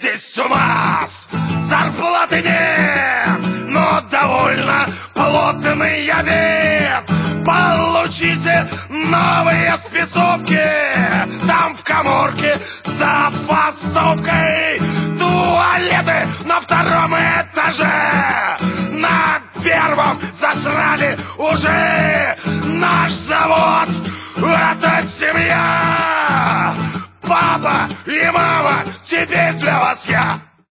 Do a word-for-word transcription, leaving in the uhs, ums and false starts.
Здесь у нас зарплаты нет, но довольно плотный обед. Получите новые спецовки там в каморке за фастовкой.